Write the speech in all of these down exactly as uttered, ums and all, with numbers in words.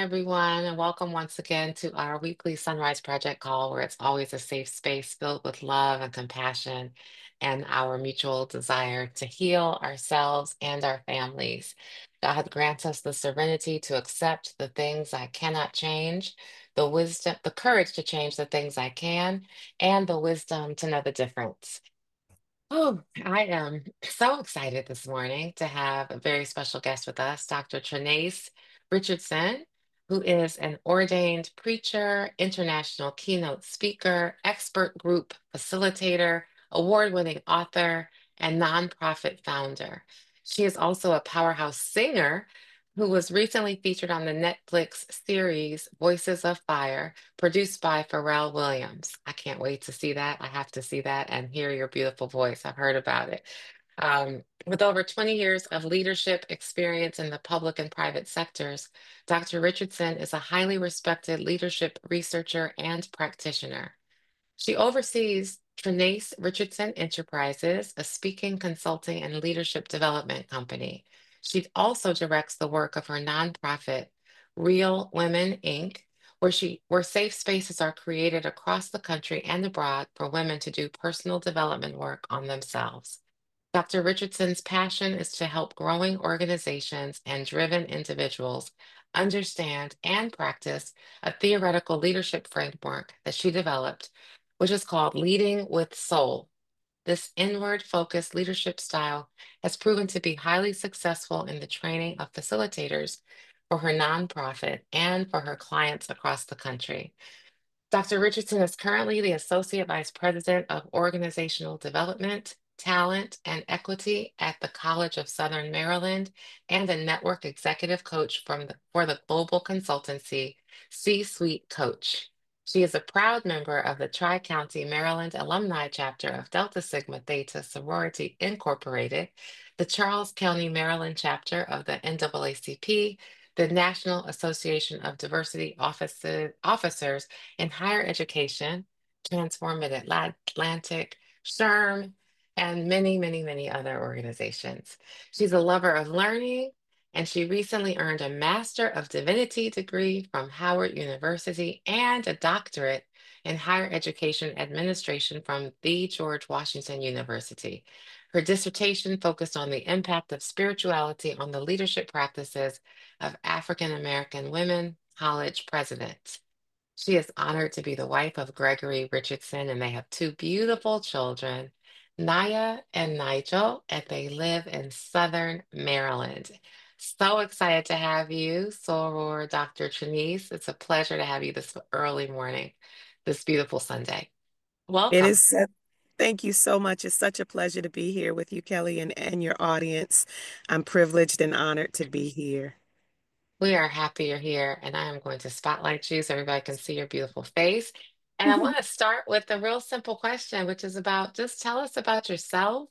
everyone, and welcome once again to our weekly Sunrise Project call, where it's always a safe space filled with love and compassion and our mutual desire to heal ourselves and our families. God grants us the serenity to accept the things I cannot change, the wisdom, the courage to change the things I can, and the wisdom to know the difference. Oh, I am so excited this morning to have a very special guest with us, Doctor Trinace Richardson, who is an ordained preacher, international keynote speaker, expert group facilitator, award-winning author, and nonprofit founder. She is also a powerhouse singer who was recently featured on the Netflix series Voices of Fire, produced by Pharrell Williams. I can't wait to see that. I have to see that and hear your beautiful voice. I've heard about it. Um, with over twenty years of leadership experience in the public and private sectors, Doctor Richardson is a highly respected leadership researcher and practitioner. She oversees Trinace Richardson Enterprises, a speaking, consulting, and leadership development company. She also directs the work of her nonprofit, Real Women Inc, where she where safe spaces are created across the country and abroad for women to do personal development work on themselves. Doctor Richardson's passion is to help growing organizations and driven individuals understand and practice a theoretical leadership framework that she developed, which is called Leading with Soul. This inward focused leadership style has proven to be highly successful in the training of facilitators for her nonprofit and for her clients across the country. Doctor Richardson is currently the Associate Vice President of Organizational Development, Talent, and Equity at the College of Southern Maryland and a network executive coach from the, for the global consultancy C-Suite Coach. She is a proud member of the Tri-County, Maryland alumni chapter of Delta Sigma Theta Sorority Incorporated, the Charles County, Maryland chapter of the N double A C P, the National Association of Diversity Offices, Officers in Higher Education, Transformative Atlantic, SHRM, and many, many, many other organizations. She's a lover of learning, and she recently earned a Master of Divinity degree from Howard University and a doctorate in higher education administration from the George Washington University. Her dissertation focused on the impact of spirituality on the leadership practices of African American women college presidents. She is honored to be the wife of Gregory Richardson, and they have two beautiful children, Naya and Nigel, and they live in Southern Maryland. So excited to have you, Soror Doctor Trinice. It's a pleasure to have you this early morning, this beautiful Sunday. It Welcome. is, uh, thank you so much. It's such a pleasure to be here with you, Kelly, and, and your audience. I'm privileged and honored to be here. We are happy you're here, and I am going to spotlight you so everybody can see your beautiful face. And I want to start with a real simple question, which is about just tell us about yourself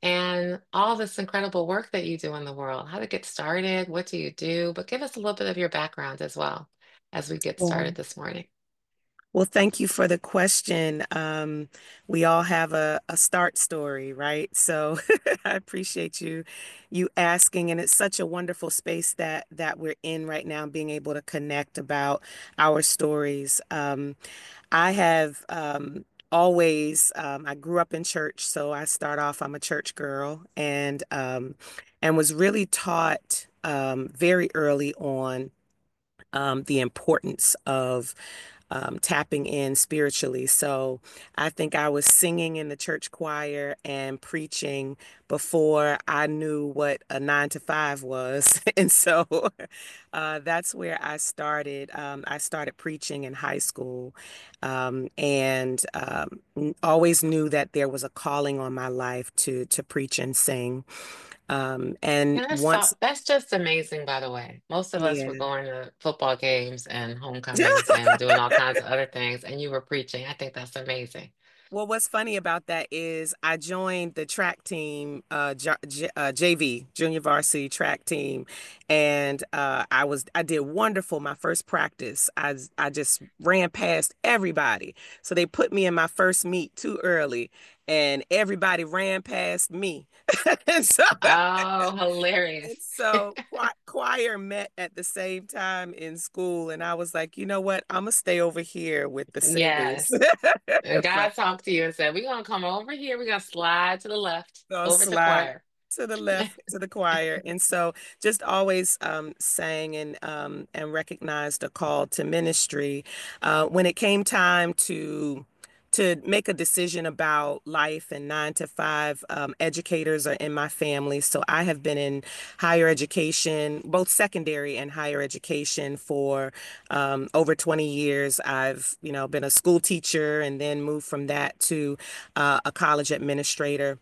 and all this incredible work that you do in the world, how to get started, what do you do, but give us a little bit of your background as well as we get started Well, this morning. well, thank you for the question. Um, we all have a, a start story, right? So I appreciate you you asking, and it's such a wonderful space that that we're in right now, being able to connect about our stories. Um, I have um, always, um, I grew up in church, so I start off, I'm a church girl, and um, and was really taught um, very early on um, the importance of um, tapping in spiritually. So I think I was singing in the church choir and preaching before I knew what a nine to five was. And so uh, that's where I started. Um, I started preaching in high school um, and um, n- always knew that there was a calling on my life to to preach and sing. Um, and And that's so, once, that's just amazing, by the way. Most of us were yeah. going to football games and homecomings and doing all kinds of other things, and you were preaching. I think that's amazing. Well, what's funny about that is I joined the track team, uh, J J uh, J V, junior varsity track team, and uh, I was I did wonderful my first practice. I I just ran past everybody, so they put me in my first meet too early, and everybody ran past me. And so, Oh, and hilarious. so choir, choir met at the same time in school, and I was like, you know what? I'm gonna stay over here with the singers. Yes. And But God talked to you and said, we're gonna come over here, we're gonna slide to the left I'll over to slide choir. to the left to the choir. And so just always um, sang and um, and recognized a call to ministry. Uh, when it came time to to make a decision about life and nine to five, um, educators are in my family. So I have been in higher education, both secondary and higher education for um, over twenty years. I've, you know, been a school teacher and then moved from that to uh, a college administrator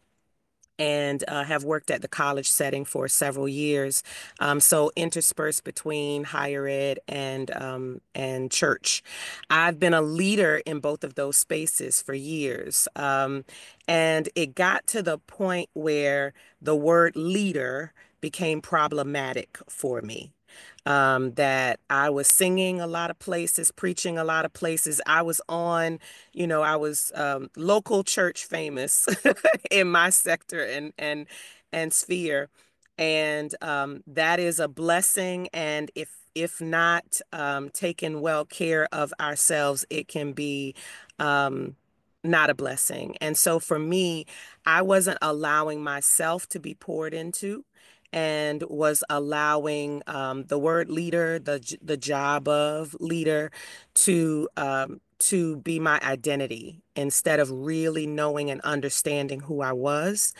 and uh, have worked at the college setting for several years. Um, so interspersed between higher ed and um, and church. I've been a leader in both of those spaces for years. Um, and it got to the point where the word leader became problematic for me. Um, that I was singing a lot of places, preaching a lot of places. I was on, you know, I was um, local church famous in my sector and and and sphere, and um, that is a blessing. And if if not um, taken well care of ourselves, it can be um, not a blessing. And so for me, I wasn't allowing myself to be poured into. And was allowing um, the word leader, the j- the job of leader, to um, to be my identity instead of really knowing and understanding who I was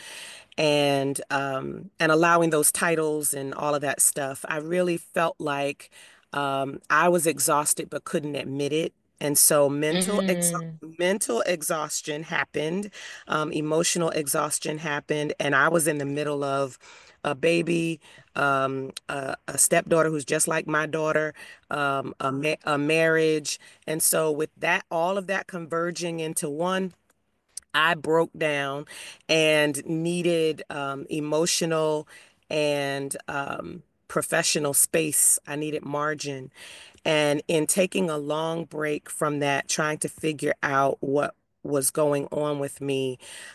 and um, and allowing those titles and all of that stuff. I really felt like um, I was exhausted but couldn't admit it. And so mental ex Mm. mental exhaustion happened, um, emotional exhaustion happened, and I was in the middle of a baby, um, a, a stepdaughter who's just like my daughter, um, a, ma a marriage. And so with that, all of that converging into one, I broke down and needed um, emotional and um, professional space. I needed margin. And in taking a long break from that, trying to figure out what was going on with me,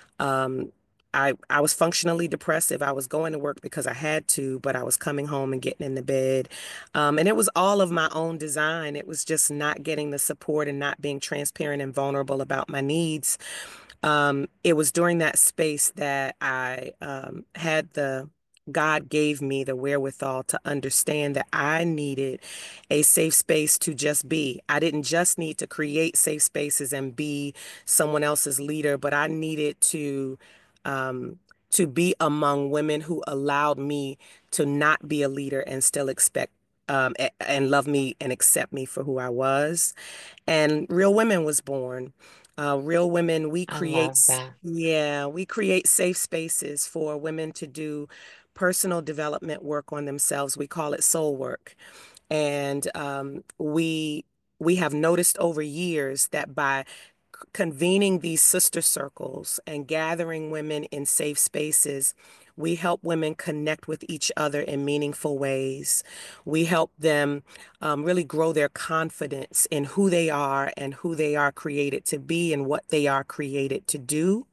um, I, I was functionally depressive. I was going to work because I had to, but I was coming home and getting in the bed. Um, and it was all of my own design. It was just not getting the support and not being transparent and vulnerable about my needs. Um, it was during that space that I um, had the God gave me the wherewithal to understand that I needed a safe space to just be. I didn't just need to create safe spaces and be someone else's leader, but I needed to um, to be among women who allowed me to not be a leader and still expect um, a- and love me and accept me for who I was. And Real Women was born. Uh, Real Women, we I create, love that. yeah, we create safe spaces for women to do personal development work on themselves. We call it soul work. And um, we we have noticed over years that by convening these sister circles and gathering women in safe spaces, we help women connect with each other in meaningful ways. We help them um, really grow their confidence in who they are and who they are created to be and what they are created to do.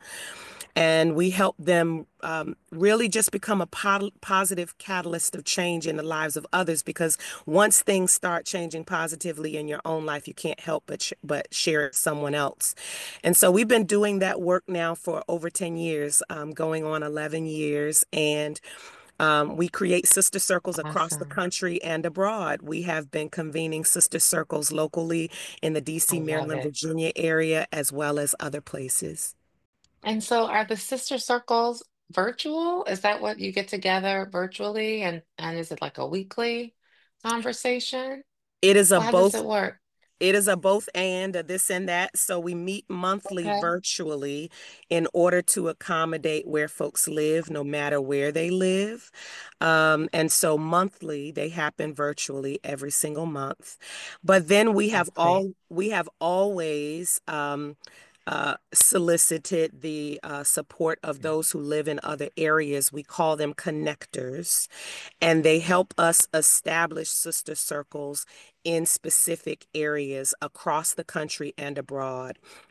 And we help them um, really just become a po positive catalyst of change in the lives of others. Because once things start changing positively in your own life, you can't help but sh but share it with someone else. And so we've been doing that work now for over ten years, um, going on eleven years. And um, we create sister circles across the Awesome. country and abroad. We have been convening sister circles locally in the I D C, love Maryland, it. Virginia area, as well as other places. And so are the sister circles virtual? Is that what you get together virtually? And and is it like a weekly conversation? It is a Well, how does both it work? It is a both and a this and that. So we meet monthly Okay. virtually in order to accommodate where folks live, no matter where they live. Um, and so monthly, they happen virtually every single month. But then we have That's great. all we have always um, uh, solicited the uh, support of those who live in other areas. We call them connectors, and they help us establish sister circles in specific areas across the country and abroad.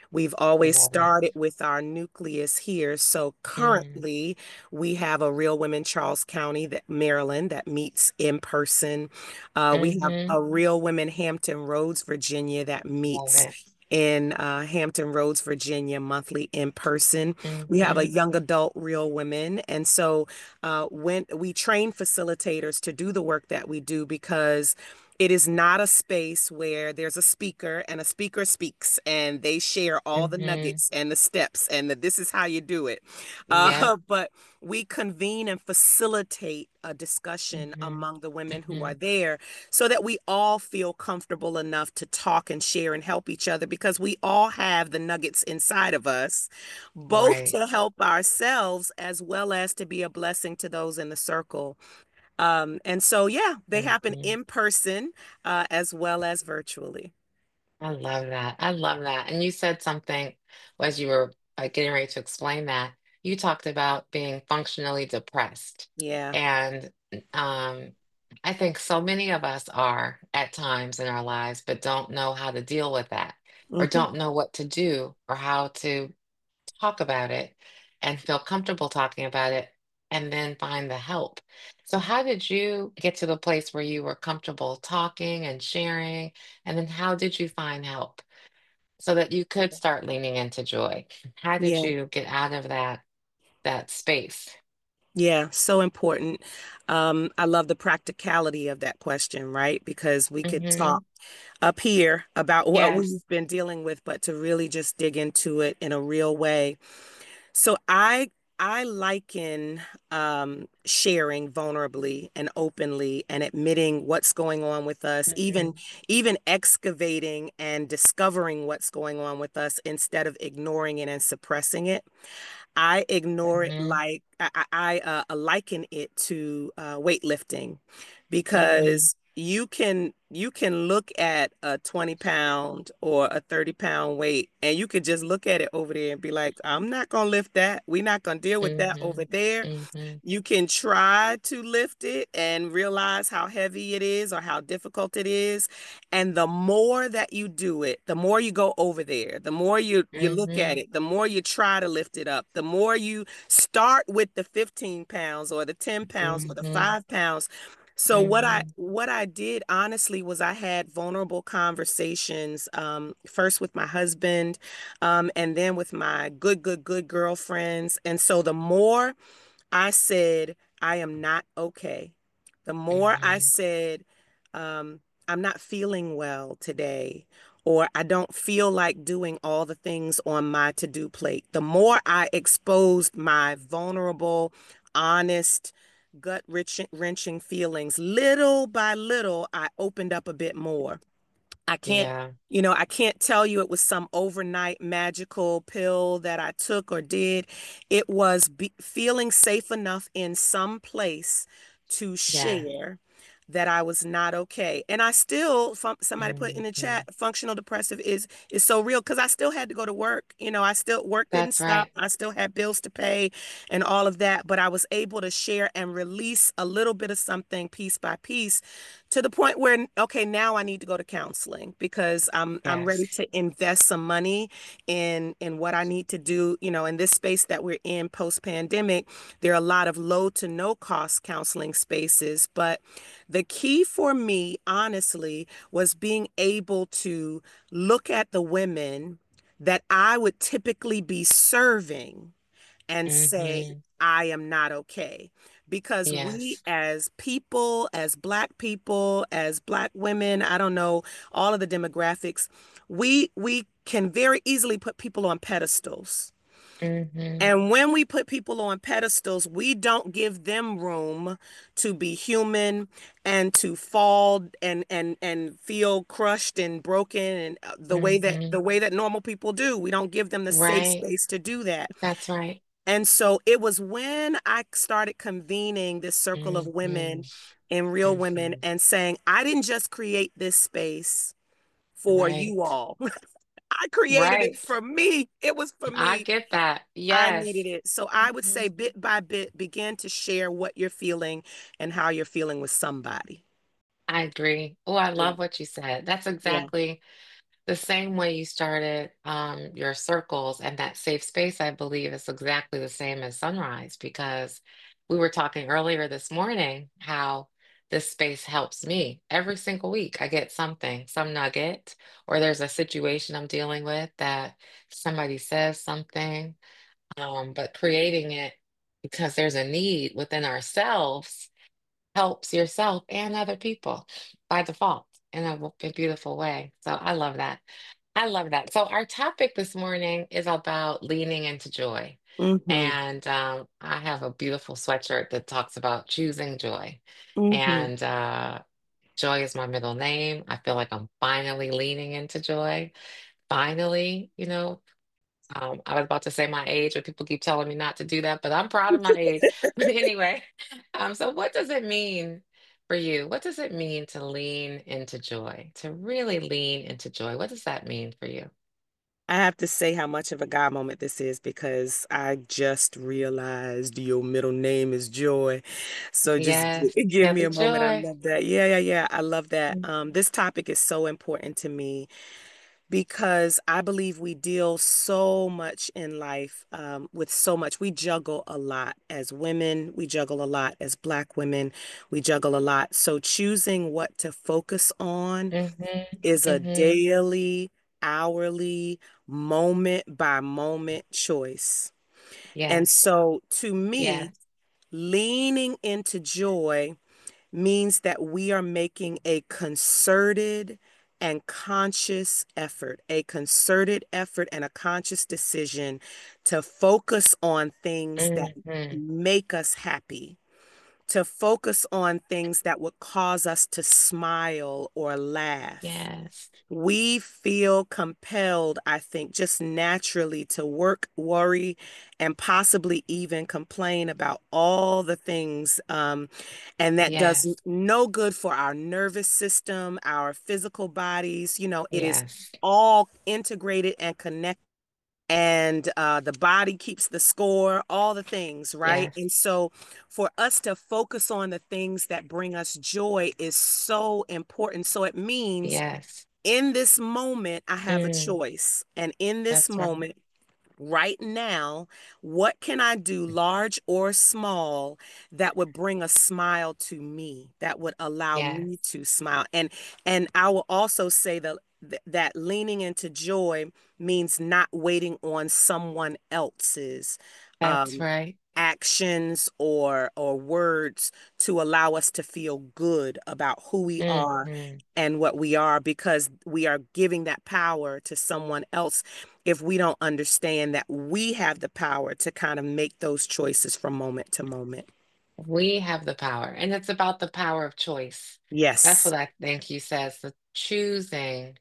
We've I always love it. started with our nucleus here. So Mm, currently, we have a Real Women Charles County, that Maryland, that meets in person. Uh, we have mm-hmm. a Real Women Hampton Roads, Virginia, that Love meets it. in uh, Hampton Roads, Virginia, monthly in person. We have a Mm-hmm. young adult Real Women, and so uh, when we train facilitators to do the work that we do, because it is not a space where there's a speaker and a speaker speaks and they share all the Mm-hmm. nuggets and the steps and that this is how you do it. Yep. Uh, but we convene and facilitate a discussion Mm-hmm. among the women who Mm-hmm. are there so that we all feel comfortable enough to talk and share and help each other, because we all have the nuggets inside of us, both Right. to help ourselves as well as to be a blessing to those in the circle. Um, and so, yeah, they happen Mm-hmm. in person uh, as well as virtually. I love that. I love that. And you said something as you were uh, getting ready to explain that. You talked about being functionally depressed. Yeah. And um, I think so many of us are at times in our lives, but don't know how to deal with that or Hmm. don't know what to do or how to talk about it and feel comfortable talking about it and then find the help. So, how did you get to the place where you were comfortable talking and sharing? And then, how did you find help so that you could start leaning into joy? How did Yeah. you get out of that that space? Yeah. So important. Um, I love the practicality of that question, right? Because we could Hmm. talk up here about what Yes. we've been dealing with, but to really just dig into it in a real way. So I I liken um, sharing vulnerably and openly and admitting what's going on with us, even Hmm. even excavating and discovering what's going on with us instead of ignoring it and suppressing it. I ignore it Hmm. like I, I I, uh, liken it to uh, weightlifting, Hmm. because you can you can look at a twenty pound or a thirty pound weight and you could just look at it over there and be like, I'm not gonna lift that. We're not gonna deal with that over Hmm. there. Hmm. You can try to lift it and realize how heavy it is or how difficult it is. And the more that you do it, the more you go over there, the more you you look at Hmm. it, the more you try to lift it up, the more you start with the fifteen pounds or the ten pounds or the Hmm. five pounds. So what I Hmm. what I did honestly was I had vulnerable conversations, um, first with my husband, um, and then with my good, good, good girlfriends. And so the more I said, I am not okay. The more I Hmm. said, um, I'm not feeling well today, or I don't feel like doing all the things on my to-do plate, the more I exposed my vulnerable, honest, gut-wrenching feelings, little by little, I opened up a bit more. I can't, Yeah. you know, I can't tell you it was some overnight magical pill that I took or did. It was be feeling safe enough in some place to Yeah. share that I was not okay. And I still, fun- somebody put in the Hmm. chat, functional depressive is is so real, because I still had to go to work. You know, I still, work didn't That's stop. right. I still had bills to pay and all of that, but I was able to share and release a little bit of something piece by piece, to the point where, okay, now I need to go to counseling because I'm I'm ready Yes. to invest some money in in what I need to do. You know, in this space that we're in post pandemic, there are a lot of low to no cost counseling spaces, but the key for me, honestly, was being able to look at the women that I would typically be serving and say, Hmm. I am not okay. Because we, Yes. as people, as Black people, as Black women, I don't know, all of the demographics, we we can very easily put people on pedestals. Hmm. And when we put people on pedestals, we don't give them room to be human and to fall and and and feel crushed and broken, and uh, the way that Hmm. the way that normal people do. We don't give them the safe Right. space to do that. That's right. And so it was when I started convening this circle of Hmm. women Hmm. and Real Women and saying, I didn't just create this space for you Right. all. I created it Right. for me. It was for I me. get that. I Yes. needed it. So I would Hmm. say bit by bit, begin to share what you're feeling and how you're feeling with somebody. I agree. Oh, I Yeah. love what you said. That's Yeah. exactly The same way you started um, your circles and that safe space, I believe, is exactly the same as Sunrise because we were talking earlier this morning how this space helps me every single week. I get something, some nugget, or there's a situation I'm dealing with that somebody says something, um, but creating it because there's a need within ourselves helps yourself and other people by default in a, w- a beautiful way. So I love that. I love that. So our topic this morning is about leaning into joy. Mm-hmm. And um, I have a beautiful sweatshirt that talks about choosing joy. Mm-hmm. And uh, joy is my middle name. I feel like I'm finally leaning into joy. Finally, you know, um, I was about to say my age, but people keep telling me not to do that, but I'm proud of my age. But anyway, um, so what does it mean for you? What does it mean to lean into joy? To really lean into joy? What does that mean for you? I have to say how much of a God moment this is because I just realized your middle name is Joy. So just Yes, gi- give me Kelly a moment. I Joy. love that. Yeah, yeah, yeah. I love that. Mm, Um, this topic is so important to me because I believe we deal so much in life um, with so much. We juggle a lot as women. We juggle a lot as Black women. We juggle a lot. So choosing what to focus on mm-hmm, is a mm-hmm. daily, hourly, moment by moment choice. And Yes, so to me, yes, leaning into joy means that we are making a concerted and conscious effort, a concerted effort and a conscious decision to focus on things that mm-hmm. make us happy, to focus on things that would cause us to smile or laugh. Yes, We feel compelled, I think, just naturally to work, worry, and possibly even complain about all the things. Um, and that does yes, no good for our nervous system, our physical bodies. You know, it is yes, all integrated and connected and uh, the body keeps the score, all the things, right? yes, And so for us to focus on the things that bring us joy is so important. So it means yes. in this moment, I have a Mm, choice. And in this that's right. moment, right now, what can I do, large or small, that would bring a smile to me, that would allow Yes, me to smile? And and I will also say that that leaning into joy means not waiting on someone else's that's um, right. actions or or words to allow us to feel good about who we are Mm-hmm. and what we are because we are giving that power to someone else if we don't understand that we have the power to kind of make those choices from moment to moment. We have the power, and it's about the power of choice. That's Yes. what I think you says, the choosing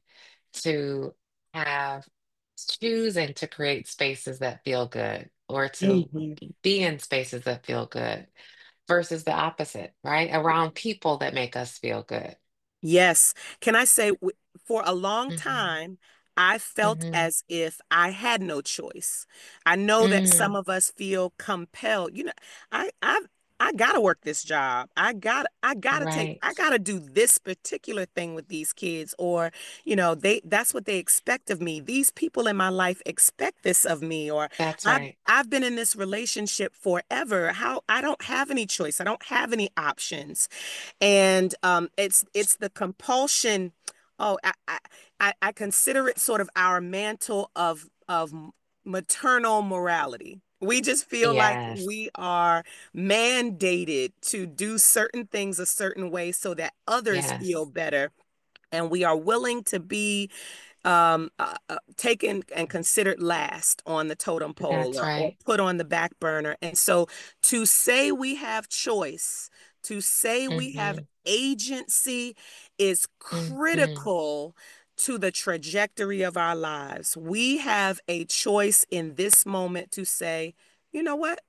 to have, choosing to create spaces that feel good or to Mhm. be in spaces that feel good versus the opposite, right? Around people that make us feel good. Yes. Can I say, w- for a long Hmm. time, I felt Hmm. as if I had no choice. I know that some Mm, of us feel compelled. You know, I I I gotta work this job. I got I gotta take I right. gotta do this particular thing with these kids, or you know, they that's what they expect of me. These people in my life expect this of me, or That's I've right. I've been in this relationship forever. How I don't have any choice. I don't have any options and um, it's it's the compulsion. Oh, I, I I I consider it sort of our mantle of of maternal morality. We just feel like Yes. we are mandated to do certain things a certain way so that others feel Yes. better, and we are willing to be um, uh, uh, taken and considered last on the totem pole That's or, or right. put on the back burner. And so to say we have choice, to say we have Hmm. agency is Hmm. critical to the trajectory of our lives. We have a choice in this moment to say, you know what?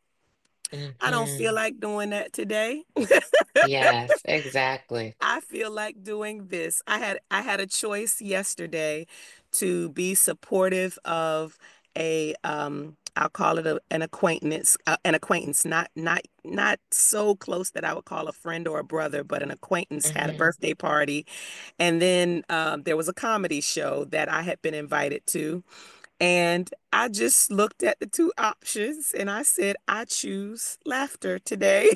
I don't feel Hmm. like doing that today. Yes, exactly. I feel like doing this. I had I had a choice yesterday to be supportive of a um I'll call it a, an acquaintance, uh, an acquaintance, not not not so close that I would call a friend or a brother, but an acquaintance had a Hmm. birthday party, and then um, there was a comedy show that I had been invited to, and I just looked at the two options and I said, I choose laughter today.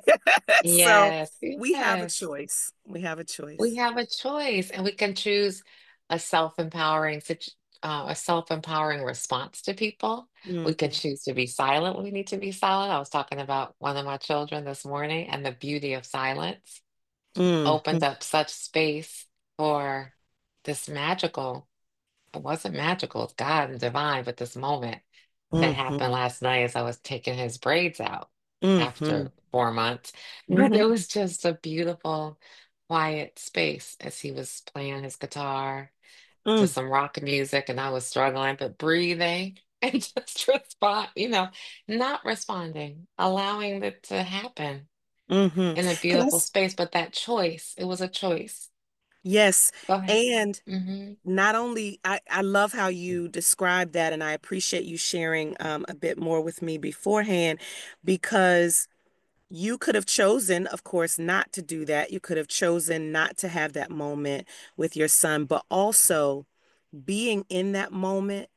So Yes, we have a yes. choice. We have a We choice. have a choice, and we can choose a self-empowering situ- uh, a self-empowering response to people. We can Hmm. choose to be silent when we need to be silent. I was talking about one of my children this morning, and the beauty of silence Hmm. opened up such space for this magical, it wasn't magical, it's God and divine, but this moment that happened Hmm. last night as I was taking his braids out Hmm. after four months. And it Hmm. was just a beautiful, quiet space as he was playing his guitar to Hmm. some rock music, and I was struggling, but breathing and just respond, you know, not responding, allowing it to happen Hmm. in a Can I? beautiful s- space. But that choice, it was a choice. Yes. Go ahead. And Hmm. not only, I, I love how you describe that, and I appreciate you sharing um, a bit more with me beforehand, because you could have chosen, of course, not to do that. You could have chosen not to have that moment with your son, but also being in that moment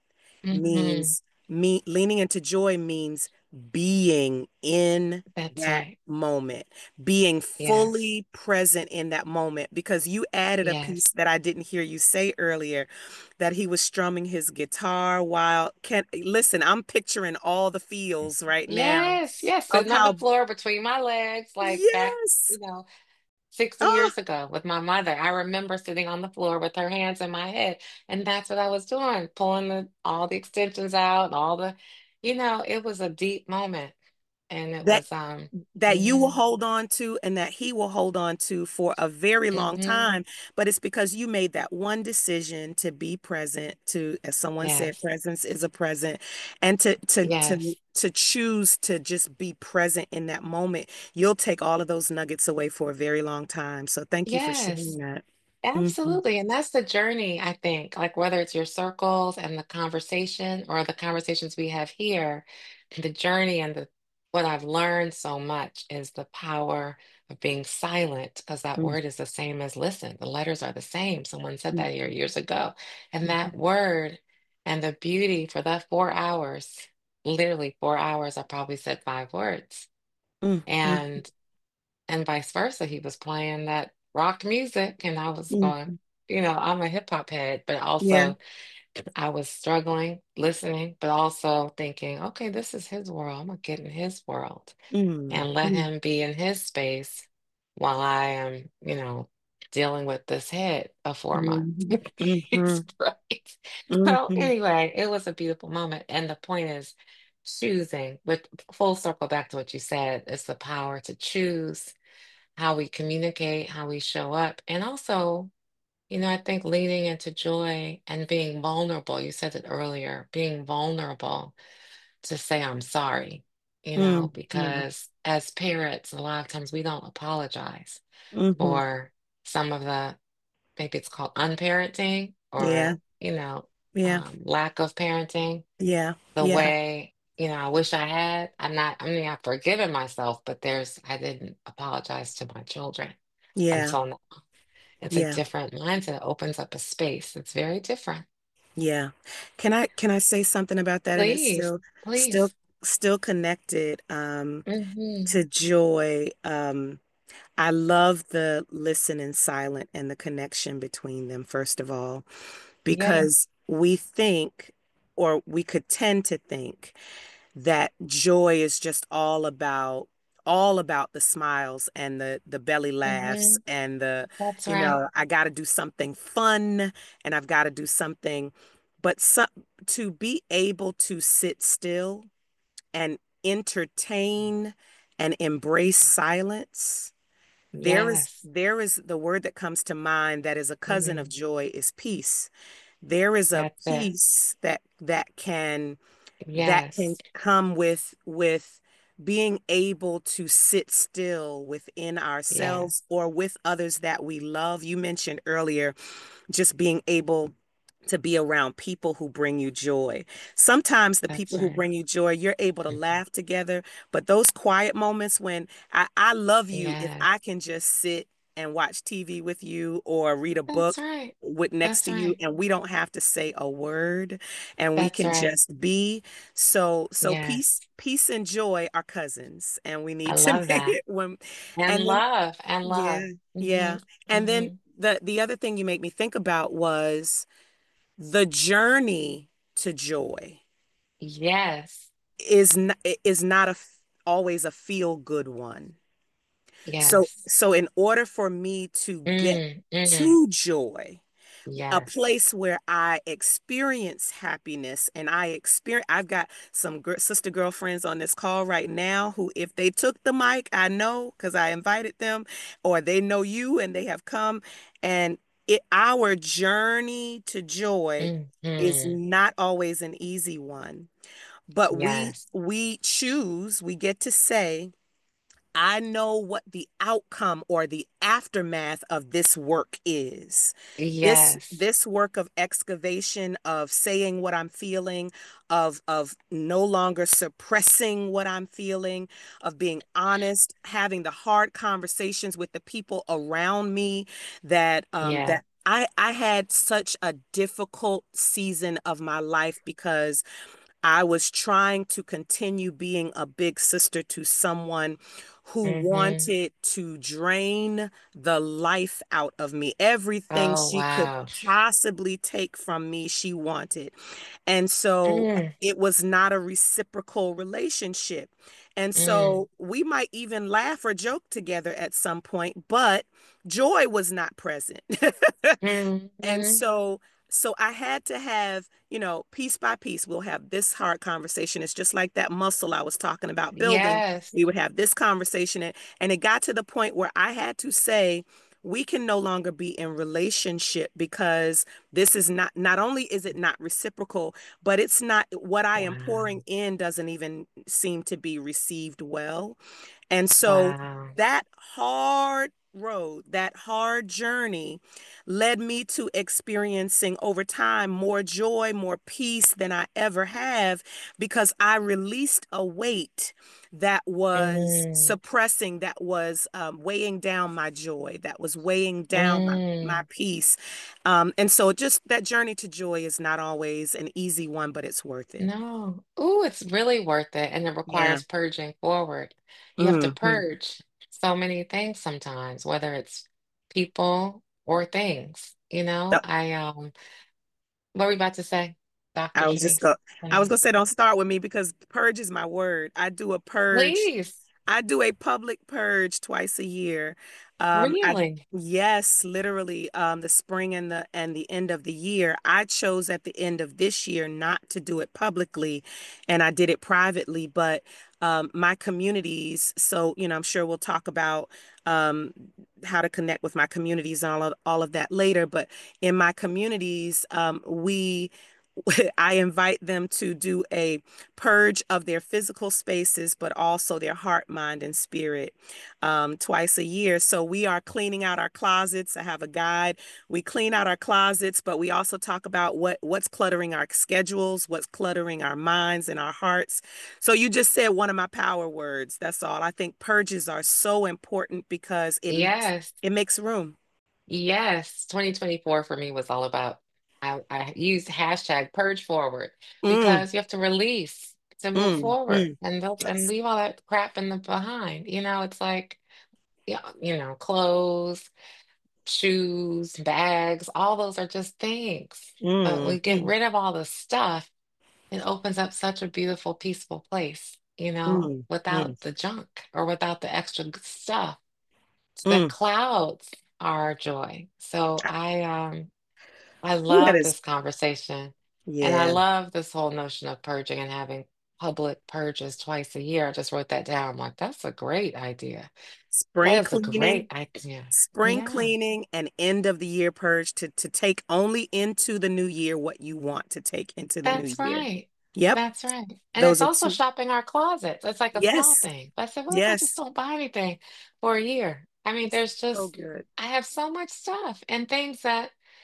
Hmm. means me leaning into joy means being in That's that right. moment, being Yes. fully present in that moment, because you added a piece Yes. that I didn't hear you say earlier, that he was strumming his guitar while can listen, I'm picturing all the feels right now Yes. Yes. of Sitting on the how floor between my legs, like back, yes. you know, sixty Oh, years ago with my mother. I remember sitting on the floor with her hands in my head, and that's what I was doing, pulling the all the extensions out, all the, you know, it was a deep moment. And it that was um that you will hmm hold on to and that he will hold on to for a very long hmm time. But it's because you made that one decision to be present, to, as someone said, yes, presence is a present, and to to to yes, to choose to just be present in that moment. You'll take all of those nuggets away for a very long time. So thank you for sharing yes. that. Mhm. Absolutely. And that's the journey, I think, like whether it's your circles and the conversation or the conversations we have here, the journey and the what I've learned so much is the power of being silent, because that Mhm. word is the same as listen. The letters are the same. Someone said that here years ago. And that Mhm. word and the beauty for that four hours, literally four hours, I probably said five words. Mhm. Mhm. And and vice versa. He was playing that rock music, and I was going, Mhm. you know, I'm a hip hop head, but Yeah. also I was struggling listening, but also thinking, okay, this is his world. I'm gonna get in his world and let Mhm. him be in his space while I am, you know, dealing with this head of four months. Mhm. It's Mhm. right. So Mhm. anyway, it was a beautiful moment. And the point is choosing, with full circle back to what you said, it's the power to choose how we communicate, how we show up, and also, you know, I think leaning into joy and being vulnerable. You said it earlier, being vulnerable to say, I'm sorry, you know, Mhm. Mhm. because as parents, a lot of times we don't apologize Mhm. for some of the, maybe it's called unparenting Yeah. or, you know, Yeah. um, lack of parenting, Yeah. the Yeah. way, you know, I wish I had. I'm not, I mean, I've forgiven myself, but there's, I didn't apologize to my children Yeah. until now. It's a Yeah. different mindset. It opens up a space. It's very different. Yeah. Can I can I say something about that? And it's Please, still still please. still connected um Hmm. to joy. Um I love the listen and silent and the connection between them, first of all, Yeah. because we think, or we could tend to think, that joy is just all about all about the smiles and the the belly laughs Hmm. and the, That's you right. know, I got to do something fun and I've got to do something, but so, to be able to sit still and entertain and embrace silence, there is Yes. there is the word that comes to mind that is a cousin of Hmm. joy is peace. There is a That's it. peace that that can that can Yes. come with with being able to sit still within ourselves Yes. or with others that we love. You mentioned earlier just being able to be around people who bring you joy. Sometimes the That's people who right. bring you joy, you're able to Mhm. laugh together, but those quiet moments when I, I love you if Yes, I can just sit and watch T V with you or read a that's book right. with next That's to you right. and we don't have to say a word and we That's can right. just be. So so peace Yes. peace and joy are cousins and we I need to love make that. it when And and then love and love. yeah, Hmm. yeah. And then Hmm. the the other thing you make me think about was the journey to joy Yes. is not, is not a f- always a feel good one. So Yes. so in order for me to get Mm, mm, to joy, a yes. place where I experience happiness and I experience I've got some gr sister girlfriends on this call right now who if they took the mic, I know because I invited them or they know you and they have come and it our journey to joy is Hmm. not always an easy one. But we Yes. we choose, we get to say I know what the outcome or the aftermath of this work is. This Yes. this work of excavation, of saying what I'm feeling, of of no longer suppressing what I'm feeling, of being honest, having the hard conversations with the people around me that um Yeah. that I I had such a difficult season of my life because I was trying to continue being a big sister to someone who Hmm. wanted to drain the life out of me. Everything Oh, she could wow. possibly take from me, she wanted. And so Mm, it was not a reciprocal relationship. And mm, so we might even laugh or joke together at some point, but joy was not present. And hmm. so so I had to have, you know, piece by piece, we'll have this hard conversation. It's just like that muscle I was talking about building. Yes. We would have this conversation and, and it got to the point where I had to say, we can no longer be in relationship because this is not not only is it not reciprocal, but it's not what I am pouring Wow. in doesn't even seem to be received well. And so Wow. that hard road, that hard journey led me to experiencing over time more joy, more peace than I ever have because I released a weight that was Mm, suppressing, that was um, weighing down my joy, that was weighing down my, my mm. peace. Um, and so just that journey to joy is not always an easy one, but it's worth it. No. Ooh, it's really worth it. And it Yeah. requires purging forward. You have to Hmm. purge so many things sometimes, whether it's people or things. You know, I um what were you about to say, doctor I was just Janice? go I was Um, gonna say don't start with me because purge is my word. I do a purge. please. I do a public purge twice a year. Um, I Really? yes, literally, um, the spring and the and the end of the year. I chose at the end of this year not to do it publicly, and I did it privately. But um, my communities, so you know, I'm sure we'll talk about um, how to connect with my communities and all of all of that later. But in my communities, um, we I invite them to do a purge of their physical spaces, but also their heart, mind, and spirit um, twice a year. So we are cleaning out our closets. I have a guide. We clean out our closets, but we also talk about what what's cluttering our schedules, what's cluttering our minds and our hearts. So you just said one of my power words. That's all. I think purges are so important because it makes Yes. it makes room. Yes. twenty twenty-four for me was all about I, I used hashtag purge forward Mm, because you have to release to move mm, forward mm. and they'll- and Yes. leave all that crap in the behind. You know, it's like yeah, you know, clothes, shoes, bags, all those are just things. But Mm, we get mm, rid of all the stuff, it opens up such a beautiful, peaceful place, you know, mm, mm, without the junk or without the extra g- stuff. The mm. clouds are our joy. So I um I Ooh, that love is, this conversation and I yeah. love this whole notion of purging and having public purges twice a year. I just wrote that down. I'm like, that's a great idea. Spring That is a great cleaning, idea. spring Yeah, cleaning and end of the year purge to to take only into the new year what you want to take into the new that's year. right. Yep, That's right. And it's those are also two. shopping our closets. It's like a small Yes, thing. But I said, what if I just yes. don't buy anything for a year? I mean, there's So just, good. I have so much stuff and things that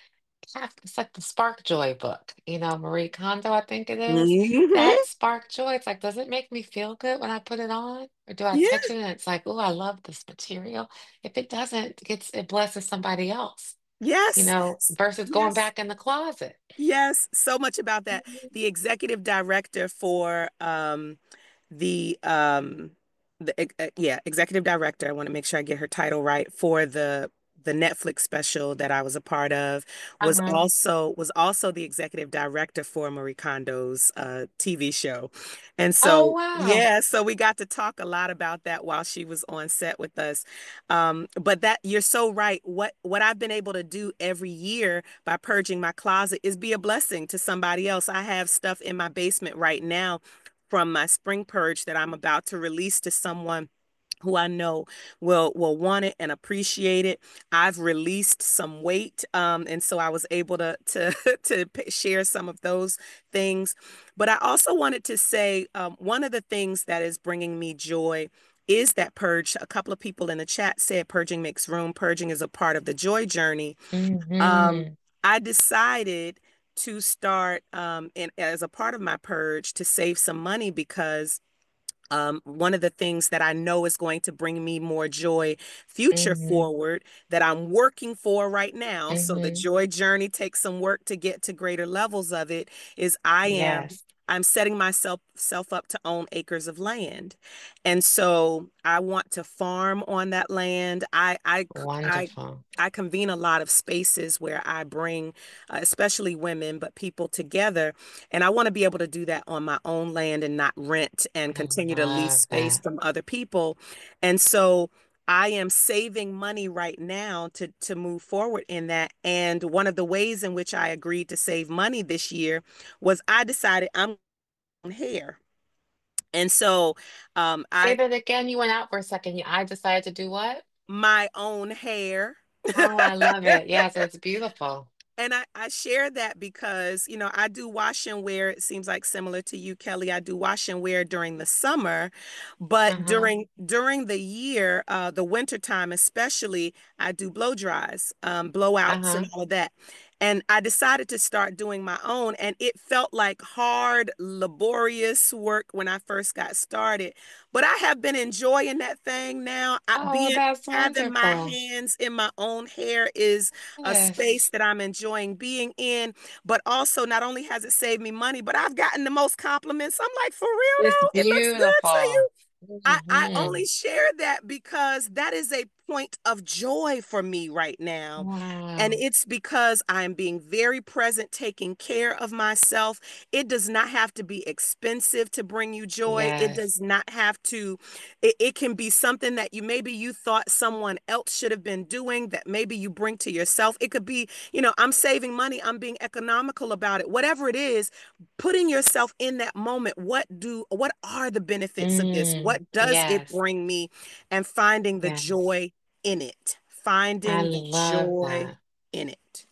have it's like the Spark Joy book, you know, Marie Kondo, I think it is. Hmm. That Spark Joy, it's like, does it make me feel good when I put it on? Or do I touch Yeah. it and it's like, oh, I love this material? If it doesn't, it gets it blesses somebody else, you Yes. know, versus going Yes. back in the closet. Yes. So much about that. Mhm. The executive director for um, the um the ex- uh, yeah, executive director, I want to make sure I get her title right, for the the Netflix special that I was a part of, was Uh-huh. also was also the executive director for Marie Kondo's uh T V show. And Oh, so wow. yeah, so we got to talk a lot about that while she was on set with us. Um, but that you're so right. What what I've been able to do every year by purging my closet is be a blessing to somebody else. I have stuff in my basement right now from my spring purge that I'm about to release to someone who I know will will want it and appreciate it. I've released some weight, um, and so I was able to to to p- share some of those things. But I also wanted to say um, one of the things that is bringing me joy is that purge. A couple of people in the chat said purging makes room. Purging is a part of the joy journey. Um, Hmm. I decided to start um, in, as a part of my purge to save some money because um, one of the things that I know is going to bring me more joy future Hmm. forward that I'm working for right now. So the Hmm. joy journey takes some work to get to greater levels of it is I am Yes. I'm setting myself self up to own acres of land. And so I want to farm on that land. I I I Wonderful. I convene a lot of spaces where I bring, uh, especially women, but people together, and I want to be able to do that on my own land and not rent and I continue to lease love space that. from other people. And so I am saving money right now to to move forward in that. And one of the ways in which I agreed to save money this year was I decided I'm on hair. And so um Say I that again. You went out for a second. I decided to do what? my own hair. Oh, I love it. Yes, it's beautiful. And I, I share that because, you know, I do wash and wear. It seems like similar to you, Kelly. I do wash and wear during the summer, but Uh-huh. during during the year, uh, the winter time especially, I do blow dries, um, blowouts, and Uh-huh. all of that. And I decided to start doing my own, and it felt like hard, laborious work when I first got started. But I have been enjoying that thing now. I, Oh, being that's having my wonderful. hands in my own hair is a Yes. space that I'm enjoying being in, but also not only has it saved me money, but I've gotten the most compliments. I'm like, for real It's though? It looks good to beautiful. you? I, I Hmm. only share that because that is a point of joy for me right now. And Wow. it's because I'm being very present, taking care of myself. It does not have to be expensive to bring you joy. It Yes. does not have to, it, it can be something that you maybe you thought someone else should have been doing that maybe you bring to yourself. It could be, you know, I'm saving money, I'm being economical about it. Whatever it is, putting yourself in that moment. What do, what are the benefits of this? Mm. What does it Yes. bring me? And finding the Yes. joy in it. I Finding the love joy that. in it.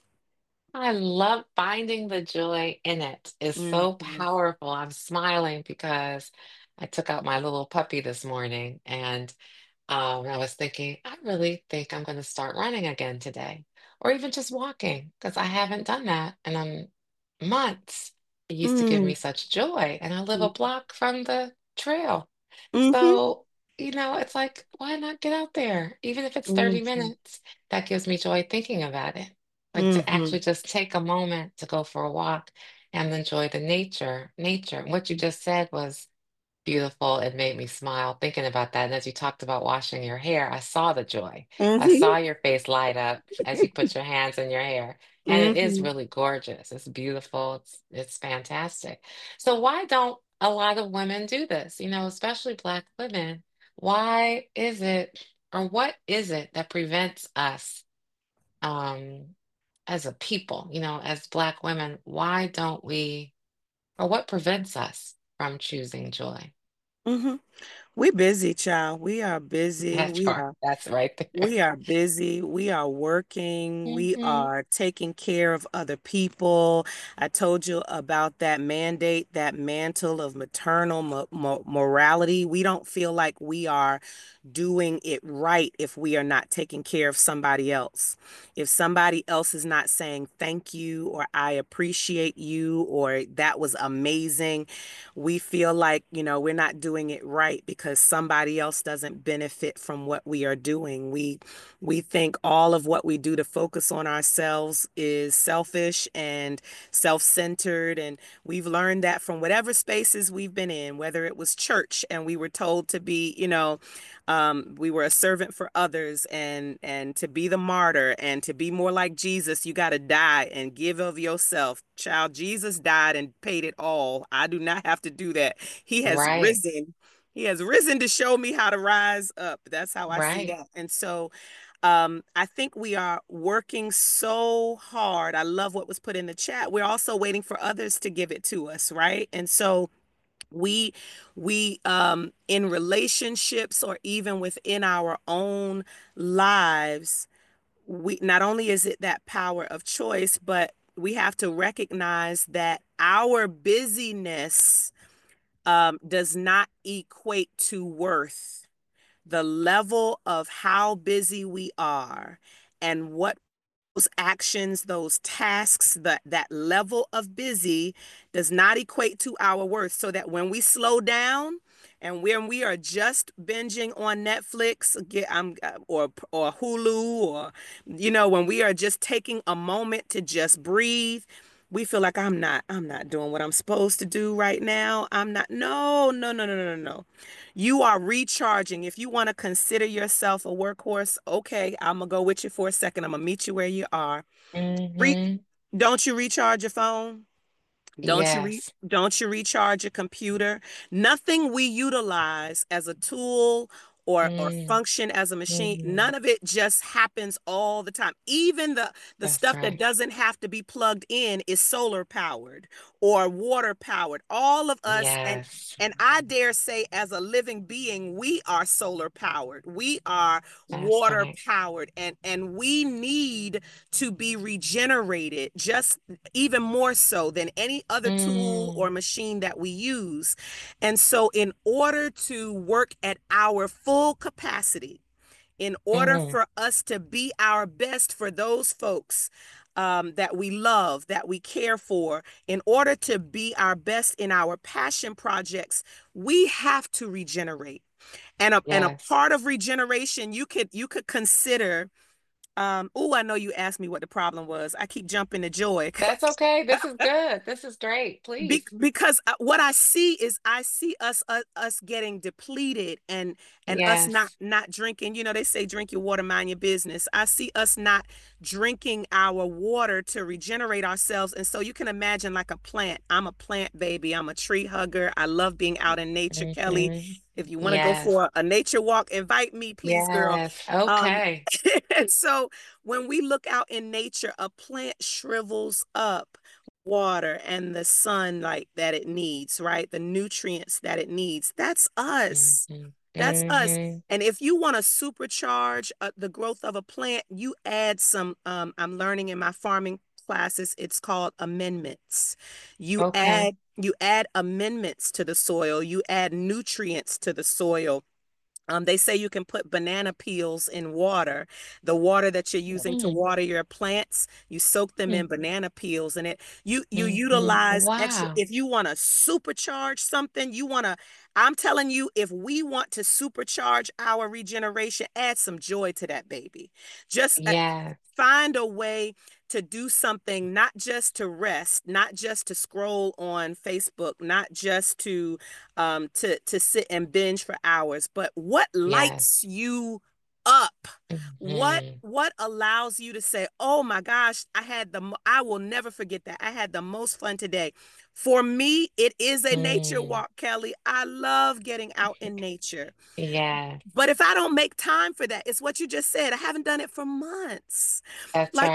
I love finding the joy in it. It's so Mhm. powerful. I'm smiling because I took out my little puppy this morning and um, I was thinking, I really think I'm going to start running again today, or even just walking, because I haven't done that in um, months. It used to give me Mm. such joy, and I live a block from the trail. Mhm. So, you know, it's like, why not get out there? Even if it's thirty Mhm. minutes, that gives me joy thinking about it. Like to actually Mhm. just take a moment to go for a walk and enjoy the nature. Nature. What you just said was beautiful. It made me smile thinking about that. And as you talked about washing your hair, I saw the joy. I Mhm. saw your face light up as you put your hands in your hair. And it is Mhm. really gorgeous. It's beautiful. It's it's fantastic. So why don't a lot of women do this? You know, especially Black women. Why is it, or what is it that prevents us um as a people, you know, as Black women, why don't we, or what prevents us from choosing joy? hmm We busy, child. We are busy. That We part, are that's right there. We are busy. We are working. We Hmm. are taking care of other people. I told you about that mandate, that mantle of maternal mo mo morality. We don't feel like we are doing it right if we are not taking care of somebody else. If somebody else is not saying thank you or I appreciate you or that was amazing, we feel like, you know, we're not doing it right because somebody else doesn't benefit from what we are doing. We we think all of what we do to focus on ourselves is selfish and self-centered, and we've learned that from whatever spaces we've been in, whether it was church and we were told to be, you know, um, we were a servant for others and and to be the martyr and to be more like Jesus, you got to die and give of yourself. Child, Jesus died and paid it all. I do not have to do that. He has Right, risen. He has risen to show me how to rise up. That's how I see right. that. And so um, I think we are working so hard. I love what was put in the chat. We're also waiting for others to give it to us, right? And so we we um in relationships or even within our own lives, we not only is it that power of choice, but we have to recognize that our busyness um, does not equate to worth. The level of how busy we are and what those actions, those tasks, that that level of busy does not equate to our worth. So that when we slow down and when we are just binging on Netflix, get um, or or Hulu, or you know, when we are just taking a moment to just breathe, we feel like I'm not I'm not doing what I'm supposed to do right now. I'm not. No, no, no, no, no, no, no. You are recharging. If you want to consider yourself a workhorse, okay, I'm gonna go with you for a second. I'm gonna meet you where you are. Re Hmm. don't you recharge your phone? Don't you re Yes. don't you recharge your computer? Nothing we utilize as a tool or or Mm-hmm. function as a machine, none of it just happens all the time. Even the the That's stuff that right. doesn't have to be plugged in is solar powered or water powered. All of us, and Yes, and I dare say as a living being, we are solar powered. We are that's water right. powered, and and we need to be regenerated just even more so than any other tool Mm, or machine that we use. And so, in order to work at our full capacity, in order mm, for us to be our best for those folks um, that we love, that we care for, in order to be our best in our passion projects, we have to regenerate. And a, and a yes. part of regeneration, you could you could consider. Um, oh, I know you asked me what the problem was. I keep jumping to joy. That's okay. This is good. This is great. Be Please. because uh, what I see is I see us uh, us getting depleted and and us not Yes. not drinking. You know, they say drink your water, mind your business. I see us not drinking our water to regenerate ourselves. And so you can imagine like a plant. I'm a plant baby. I'm a tree hugger. I love being out in nature, Kelly. Hmm. If you want to go Yes. for a nature walk, invite me, please, girl. Yes. Um, Okay. and so when we look out in nature, a plant shrivels up water and the sunlight that it needs, right? The nutrients that it needs. That's us. Hmm. That's us. Hmm. And if you want to supercharge uh, the growth of a plant, you add some, um, I'm learning in my farming classes, it's called amendments. You Okay. add, you add amendments to the soil, you add nutrients to the soil. Um, they say you can put banana peels in water. The water that you're using to Mm, water your plants, you soak them mm, in banana peels, and it you you mhm. utilize extra. Wow. If you want to supercharge something, you want to. I'm telling you, if we want to supercharge our regeneration, add some joy to that baby. Just uh, Yes. find a way to do something, not just to rest, not just to scroll on Facebook, not just to um to to sit and binge for hours, but what lights Yes. you up? What Hmm. what allows you to say, "Oh my gosh, I had the I will never forget that. I had the most fun today." For me, it is a nature Mm. walk, Kelly. I love getting out in nature. Yes. But if I don't make time for that, it's what you just said. I haven't done it for months. That's Like right.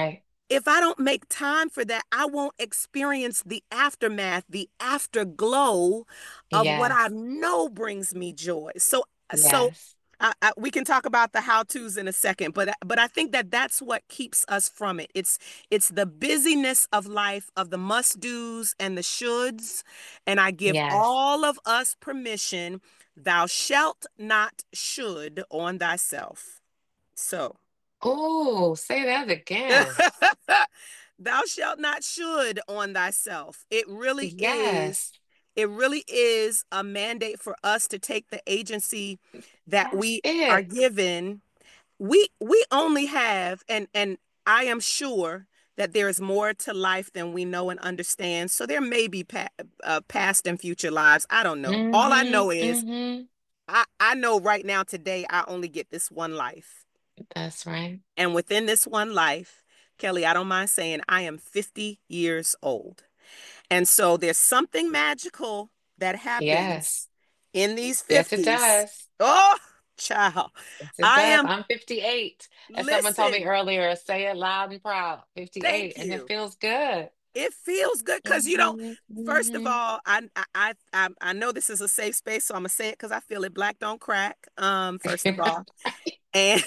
if I don't make time for that, I won't experience the aftermath, the afterglow of what I Yes. know brings me joy. So, so Yes. I, I, we can talk about the how-tos in a second, but but I think that that's what keeps us from it. It's it's the busyness of life, of the must-dos and the shoulds, and I give Yes. all of us permission. Thou shalt not should on thyself. So. Oh, say that again. Thou shalt not should on thyself. It really is, Yes. it really is a mandate for us to take the agency that That's we are it. given. We we only have, and and I am sure that there is more to life than we know and understand. So there may be pa uh, past and future lives. I don't know. All I Mm-hmm. know is Mm-hmm. I I know right now today I only get this one life. That's right. And within this one life, Kelly, I don't mind saying I am fifty years old. And so there's something magical that Yes. happens in these Yes, it fifties. does. Oh, child. Yes, it I does. am, I'm fifty-eight. As someone told me listen, earlier, say it loud and proud. thank fifty-eight, and it you. feels good. It feels good because you don't, Mm-hmm. first of Mm-hmm. all, I, I I I know this is a safe space, so I'm gonna say it because I feel it. Black don't crack. Um, first of all. And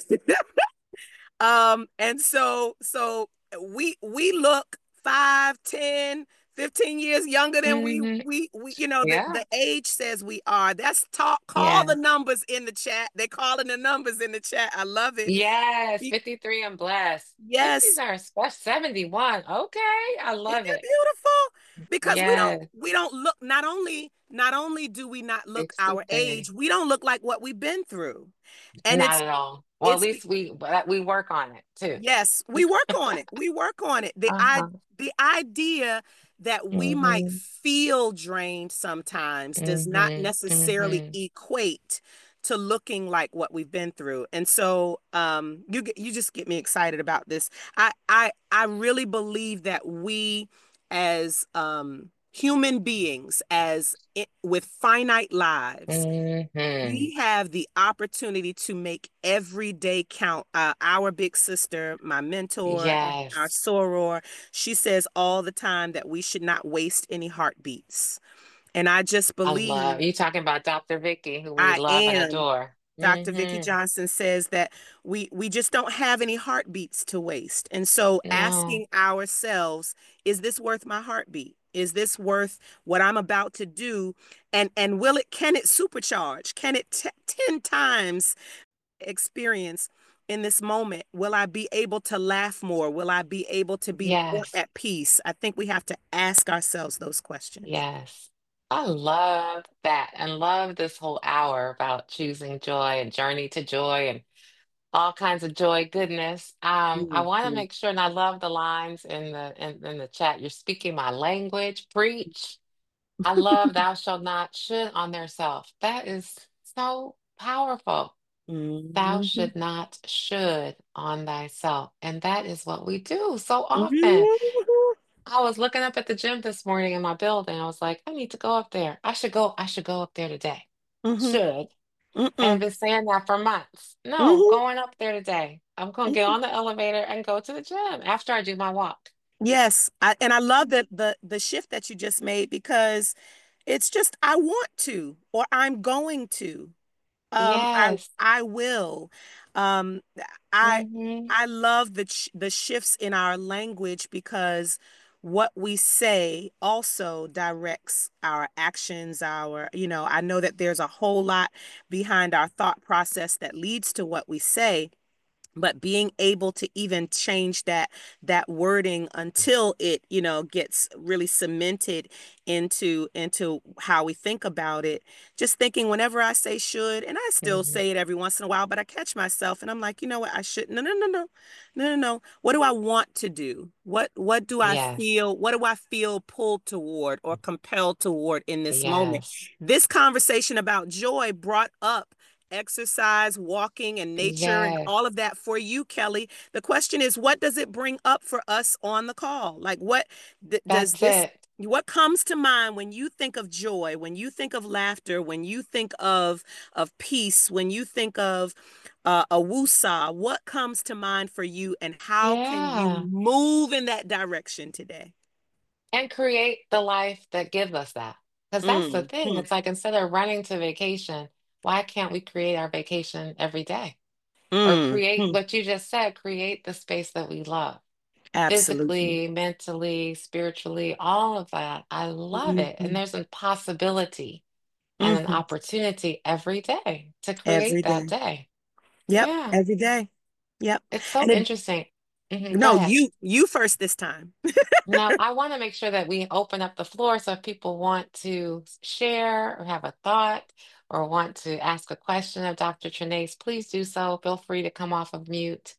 Um, and so so we we look five, ten, fifteen years younger than we hmm we we you know the, Yeah. the age says we are. That's talk. Call Yeah. the numbers in the chat. They're calling the numbers in the chat. I love it. Yes. Be- fifty-three and blessed. fifties Yes, are special. seventy-one. Okay. I isn't love that it. beautiful? Because we don't Yes. we don't look, not only not only do we not look our age, sixty-three. we don't look like what we've been through. And Not it's at all. Well, at it's least we but we work on it too. Yes, we work on it. We work on it. The I Uh-huh. the idea that we might Mm-hmm. feel drained sometimes does not Mm-hmm. necessarily Mm-hmm. equate to looking like what we've been through. And so um you get you just get me excited about this. I I I really believe that we as um human beings as it, with finite lives, Mm-hmm. we have the opportunity to make every day count. Uh, our big sister, my mentor, our Yes. soror, she says all the time that we should not waste any heartbeats. And I just I believe love you talking about doctor Vicky, who we I love and am. adore. doctor Vicky Mm-hmm. Johnson says that we we just don't have any heartbeats to waste. And so No. asking ourselves, is this worth my heartbeat? Is this worth what I'm about to do? And and will it can it supercharge? Can it t- ten times experience in this moment? Will I be able to laugh more? Will I be able to be more Yes. at peace? I think we have to ask ourselves those questions. Yes. I love that and love this whole hour about choosing joy and journey to joy and all kinds of joy goodness. Um, I want to Mhm. make sure, and I love the lines in the in, in the chat. You're speaking my language. Preach. I love thou shalt not should on their self. That is so powerful. Thou Mhm. should not should on thyself. And that is what we do so often. Mhm. I was looking up at the gym this morning in my building. I was like, I need to go up there. I should go, I should go up there today. Mhm. Should. And Mhm. been saying that for months. No, Mhm. going up there today. I'm gonna get Mhm. on the elevator and go to the gym after I do my walk. Yes, I, and I love that the the shift that you just made because it's just I want to or I'm going to. Um, I Yes. I will. Um, I hmm I love the ch the shifts in our language because what we say also directs our actions, our, you know, I know that there's a whole lot behind our thought process that leads to what we say, but being able to even change that that wording until it, you know, gets really cemented into into how we think about it. Just thinking whenever I say should, and I still hmm say it every once in a while, but I catch myself and I'm like, you know what, I should no no no no no no no what do I want to do? What what do I Yes. feel, what do I feel pulled toward or compelled toward in this moment? Yes. This conversation about joy brought up exercise, walking, and nature, and Yes. all of that for you, Kelly. The question is, what does it bring up for us on the call? Like, what th- does That's this it. what comes to mind when you think of joy, when you think of laughter, when you think of of peace, when you think of uh, a woosah, what comes to mind for you, and how can you Yeah. move in that direction today? And create the life that gives us that. Because that's the Mm, thing. mm, It's like instead of running to vacation, why can't we create our vacation every day? Or mm, create mm. what you just said, create the space that we love. Absolutely. Physically, mentally, spiritually, all of that. I love it. And Mhm, there's a possibility and an mhm. opportunity every day to create Every that day. day. Yep, Yeah, every day. Yep. it's so And it, interesting. Hmm, go no, ahead. you you first this time. Now, I want to make sure that we open up the floor so if people want to share or have a thought or want to ask a question of doctor Trinace, please do so. Feel free to come off of mute.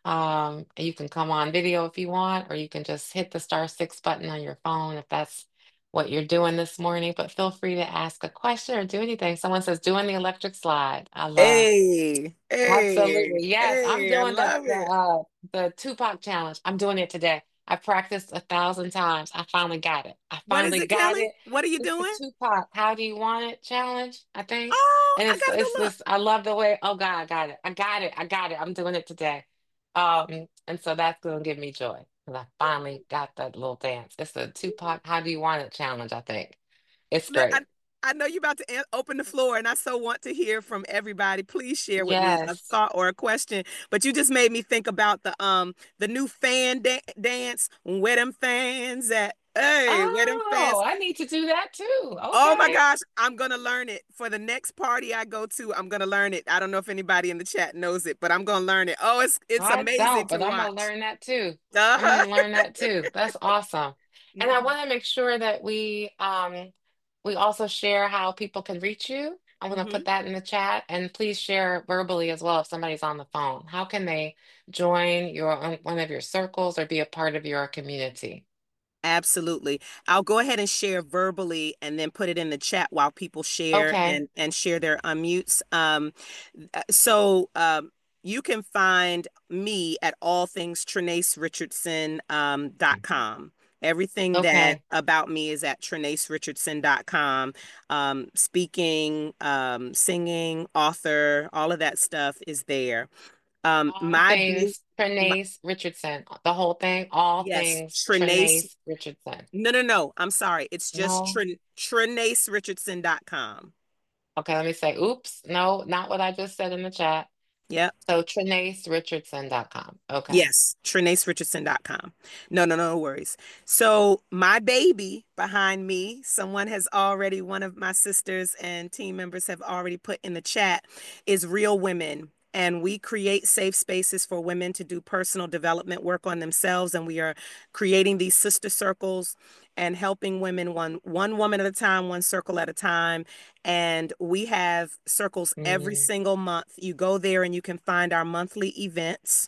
Um, you can come on video if you want, or you can just hit the star six button on your phone if that's what you're doing this morning. But feel free to ask a question or do anything. Someone says doing the electric slide. I love. Hey, hey, Absolutely. Yes, I'm hey, I doing the love the it. uh the Tupac challenge. I'm doing it today. I practiced a thousand times. I finally got it. I What is finally it, got Kelly? it. What are you It's the doing? Tupac How Do You Want It challenge, I think. Oh, And I it's got to it's look. this I love the way, oh God, I got it. I got it. I got it. I'm doing it today. Um, and so that's gonna give me joy because I finally got that little dance. It's the Tupac How Do You Want It challenge, I think. It's Let- I, great. I know you're about to an- open the floor, and I so want to hear from everybody. Please share with me a Yes. thought or a question. But you just made me think about the um the new fan da dance. Where them fans at? Hey, where them Oh, fans? I need to do that too. Oh my Okay. gosh, I'm gonna learn it for the next party I go to. I'm gonna learn it. I don't know if anybody in the chat knows it, but I'm gonna learn it. Oh, it's it's I amazing don't, to but I'm gonna watch. learn that too. I'm Uh-huh. gonna learn that too. That's awesome. And I Mhm. want to make sure that we um we also share how people can reach you. I want to put Mhm. that in the chat and please share verbally as well if somebody's on the phone. How can they join your um, one of your circles or be a part of your community? Absolutely. I'll go ahead and share verbally and then put it in the chat while people share Okay. and and share their unmutes. Um, uh, so um, you can find me at all things Trinace Richardson um, dot com. Everything that Okay. about me is at Trinace Richardson dot com. Um, speaking, um, singing, author, all of that stuff is there. Um, All my, ba- things my Trinace Richardson. The whole thing, all yes, things Trinace. Trinace Richardson. No, no, no. I'm sorry. It's just No. Trin Trinace Richardson dot com. Okay, let me say, oops, no, not what I just said in the chat. Yep. So Trinace Richardson dot com. Okay. Yes, Trinace Richardson dot com. No, no, no worries. So my baby behind me, someone has already, one of my sisters and team members have already put in the chat, is Real Women. And we create safe spaces for women to do personal development work on themselves. And we are creating these sister circles and helping women one one woman at a time, one circle at a time. And we have circles every Mm. single month. You go there and you can find our monthly events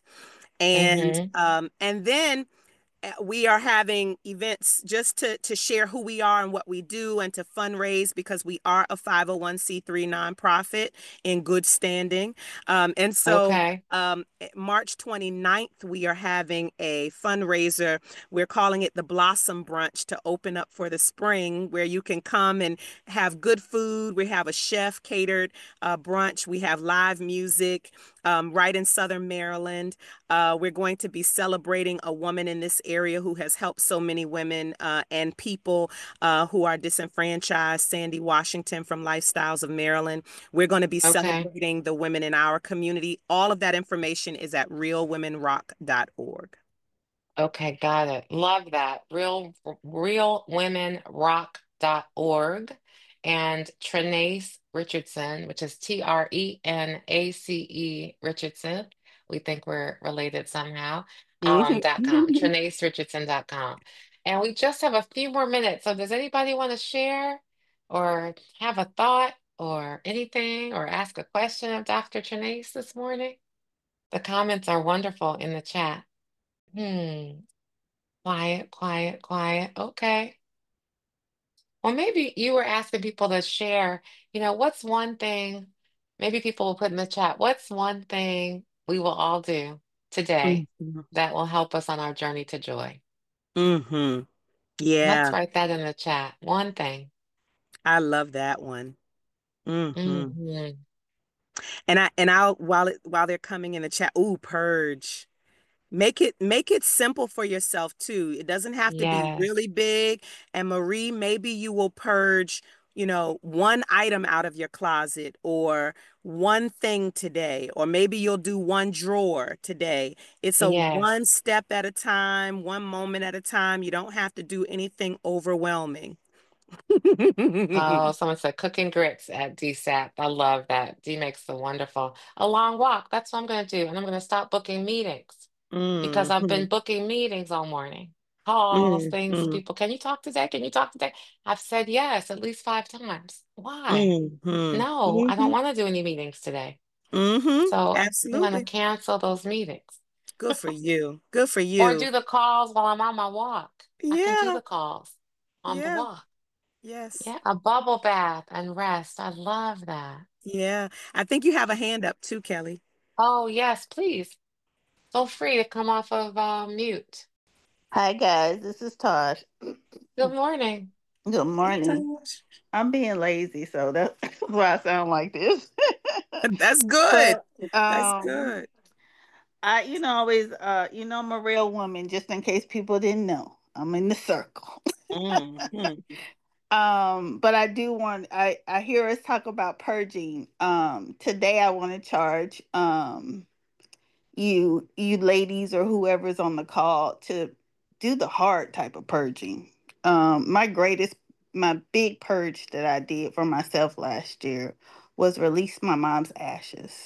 and Mm-hmm. um, and then uh, we are having events just to to share who we are and what we do and to fundraise because we are a five oh one c three nonprofit in good standing. Um, and so Okay. um, eh, March twenty-ninth, we are having a fundraiser. We're calling it the Blossom Brunch to open up for the spring, where you can come and have good food. We have a chef catered uh, brunch. We have live music um, right in Southern Maryland. Uh, we're going to be celebrating a woman in this area who has helped so many women uh, and people uh, who are disenfranchised, Sandy Washington from Lifestyles of Maryland. We're going to be Okay. celebrating the women in our community. All of that information is at real women rock dot org. Okay, got it. Love that. Real real women rock dot org and Trenace Richardson, which is T R E N A C E Richardson. We think we're related somehow. Um, dot com, Mhm. Trenace Richardson dot com. And we just have a few more minutes. So does anybody want to share or have a thought or anything or ask a question of doctor Trenace this morning? The comments are wonderful in the chat. Hmm. Quiet, quiet, quiet. Okay. Well, maybe you were asking people to share, you know, what's one thing, maybe people will put in the chat, what's one thing we will all do today Mhm. that will help us on our journey to joy? Mhm. Let's Yeah, write that in the chat. One thing. I love that one. Hmm. Hmm. And I and I'll while it while they're coming in the chat, ooh, purge. Make it make it simple for yourself too. It doesn't have to be Yes. really big. And Marie, maybe you will purge, you know, one item out of your closet or one thing today, or maybe you'll do one drawer today. It's a Yes. one step at a time, one moment at a time. You don't have to do anything overwhelming. Oh, someone said cooking grits at D SAP. I love that. D makes the wonderful. A long walk. That's what I'm going to do. And I'm going to stop booking meetings because I've been Hmm. booking meetings all morning. Calls, things, Hmm. people. Can you talk today? Can you talk today? I've said yes at least five times. Why? Hmm. No, I don't Hmm. want to do any meetings today. Hmm. So I'm going to Absolutely. cancel those meetings Good for you. Good for or you. do the calls while I'm on my walk. I can do Yeah. the calls on the Yeah. walk. Yes. Yeah, a bubble bath and rest. I love that. Yeah. I think you have a hand up too, Kelly. Oh, yes, please. Feel free to come off of uh, mute. Hi guys, this is Tosh. Good morning. Good Hey, morning. Tosh. I'm being lazy, so that's why I sound like this. That's good. but That's um good. I you know always uh you know I'm a real woman just in case people didn't know. I'm in the circle. Hmm. um but I do want I I hear us talk about purging. Um today I want to charge um you you ladies or whoever's on the call to do the hard type of purging. Um my greatest my big purge that I did for myself last year was release my mom's ashes.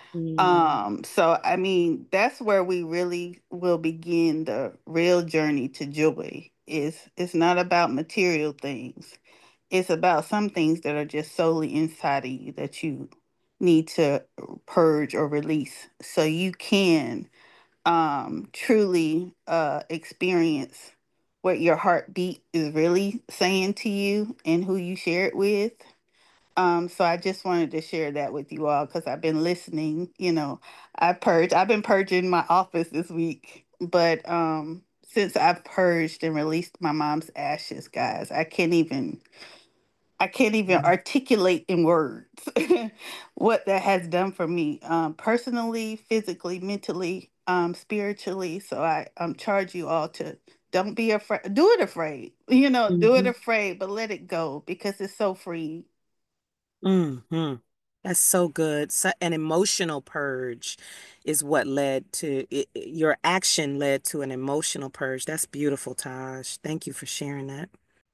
Mm, Um so I mean that's where we really will begin the real journey to joy. Is it's not about material things. It's about some things that are just solely inside of you that you need to purge or release so you can um truly uh experience what your heartbeat is really saying to you and who you share it with. Um so I just wanted to share that with you all because I've been listening. You know, I purged I've been purging my office this week, but um since I've purged and released my mom's ashes, guys, I can't even I can't even articulate in words what that has done for me, um, personally, physically, mentally, um, spiritually. So I um, charge you all to don't be afraid. Do it afraid, you know, do it hmm afraid, but let it go because it's so free. hmm That's so good. So, an emotional purge is what led to it, it- your action led to an emotional purge. That's beautiful, Taj. Thank you for sharing that.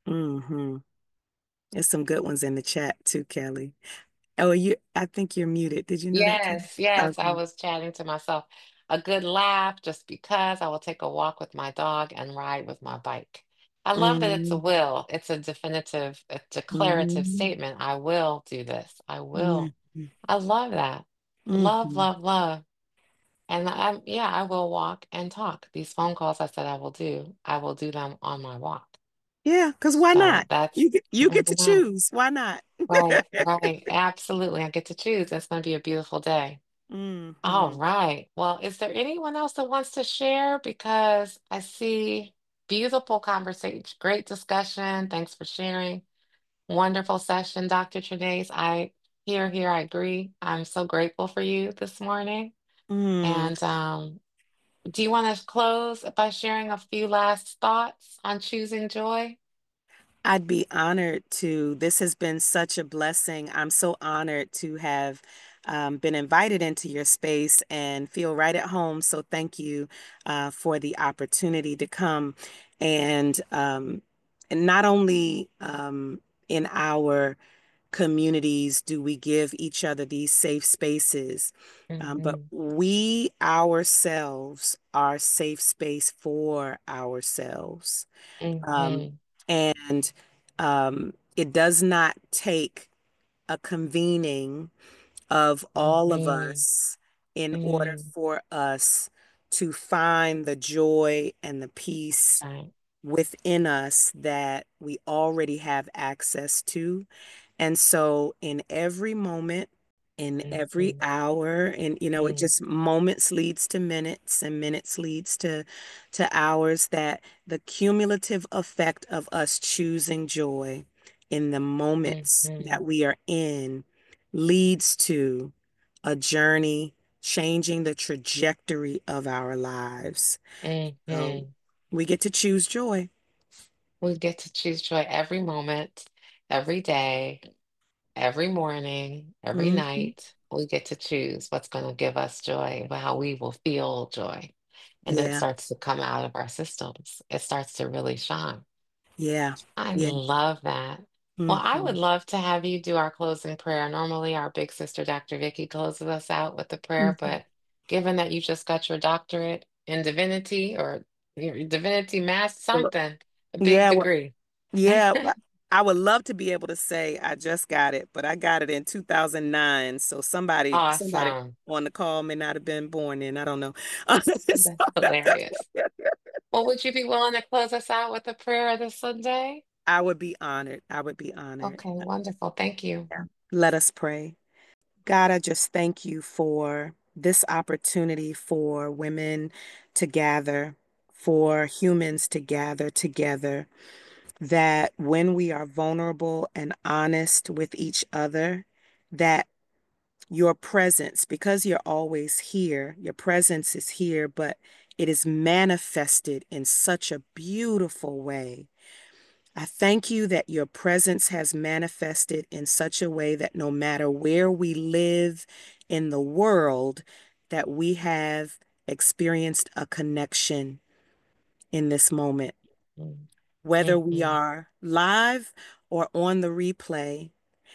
Hmm. There's some good ones in the chat too, Kelly. Oh, you, I think you're muted. Did you know that, Kelly? Yes, yes, I Okay. was chatting to myself. A good laugh just because I will take a walk with my dog and ride with my bike. I love that it's a Mm-hmm. will. It's a definitive, a declarative Mm-hmm. statement. I will do this. I will. Mm-hmm. I love that. Love, Mm-hmm. love, love. And I'm, yeah, I will walk and talk. These phone calls I said I will do, I will do them on my walk. Yeah, because why So not? that's, You get you why get to not? choose. Why not? Right, right. Absolutely. I get to choose. That's going to be a beautiful day. All Hmm. right. Well, is there anyone else that wants to share? Because I see beautiful conversation, great discussion. Thanks for sharing. Wonderful session, doctor Trinace. I hear, here, I agree. I'm so grateful for you this morning. Mm. And um, do you want to close by sharing a few last thoughts on choosing joy? I'd be honored to. This has been such a blessing. I'm so honored to have um, been invited into your space and feel right at home. So thank you uh, for the opportunity to come and um, and not only um, in our communities do we give each other these safe spaces, um, but Hmm. we ourselves are safe space for ourselves. Um, Hmm. and um, it does not take a convening of all of Hmm. us in order Hmm. for us to find the joy and the peace Right. within us that we already have access to. And so, in every moment, in every Mhm, hour. And, you know, it mm, just moments leads to minutes and minutes leads to to hours, that the cumulative effect of us choosing joy in the moments that mhm, we are in leads to a journey changing the trajectory of our lives. So mhm. we get to choose joy. We get to choose joy every moment, every day, every morning, every Mhm. night. We get to choose what's going to give us joy, how we will feel joy. And it Yeah, starts to come out of our systems. It starts to really shine. yeah, I yeah. love that. Well, I would Mhm. love to have you do our closing prayer. Normally, our big sister, Doctor Vicky, closes us out with the prayer, Mhm. but given that you just got your doctorate in divinity or your divinity mass, Well, something, a big yeah, well, degree. yeah. well, I would love to be able to say I just got it, but I got it in two thousand nine. So somebody, somebody Awesome. on the call may not have been born in. I don't know. That's hilarious. Well, would you be willing to close us out with a prayer this Sunday? I would be honored. I would be honored. Okay, wonderful. Thank you. Yeah. Let us pray. God, I just thank you for this opportunity for women to gather, for humans to gather together, that when we are vulnerable and honest with each other, that your presence, because you're always here, your presence is here, but it is manifested in such a beautiful way. I thank you that your presence has manifested in such a way that no matter where we live in the world, that we have experienced a connection in this moment. Mm, Whether we mhm, are live or on the replay,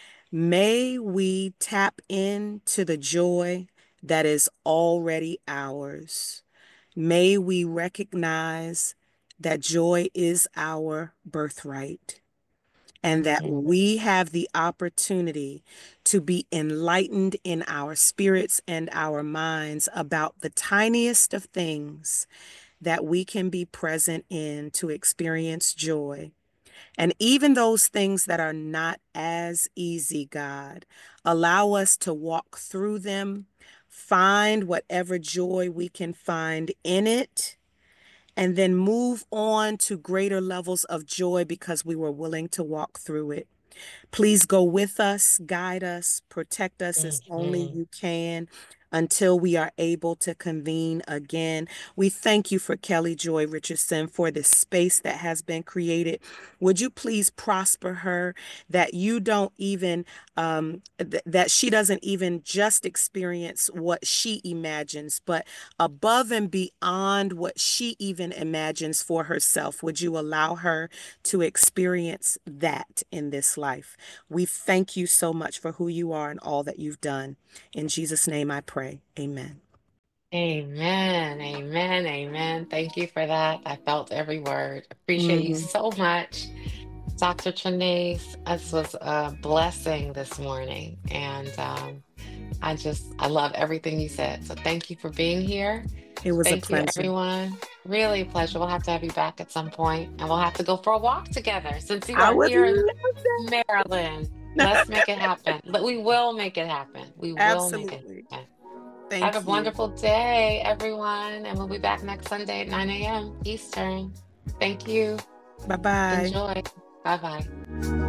may we tap into the joy that is already ours. May we recognize that joy is our birthright, and that mhm, we have the opportunity to be enlightened in our spirits and our minds about the tiniest of things that we can be present in to experience joy. And even those things that are not as easy, God, allow us to walk through them, find whatever joy we can find in it, and then move on to greater levels of joy because we were willing to walk through it. Please go with us, guide us, protect us as only mhm. you can until we are able to convene again. We thank you for Kelly Joy Richardson for this space that has been created. Would you please prosper her, that you don't even, um, th- that she doesn't even just experience what she imagines, but above and beyond what she even imagines for herself? Would you allow her to experience that in this life? We thank you so much for who you are and all that you've done. In Jesus' name I pray. Amen. Amen. Amen. Amen. Thank you for that. I felt every word. Appreciate you Mhm. so much, Doctor Trinace. This was a blessing this morning. And um, I just, I love everything you said. So thank you for being here. It was a Thank you, pleasure. everyone. Really a pleasure. We'll have to have you back at some point, and we'll have to go for a walk together since you I are would here in love Maryland. that. Let's make it happen. But we will make it happen. We will make it Absolutely. happen. Have a Thank you. wonderful day, everyone. And we'll be back next Sunday at nine a m. Eastern. Thank you. Bye bye. Enjoy. Bye bye.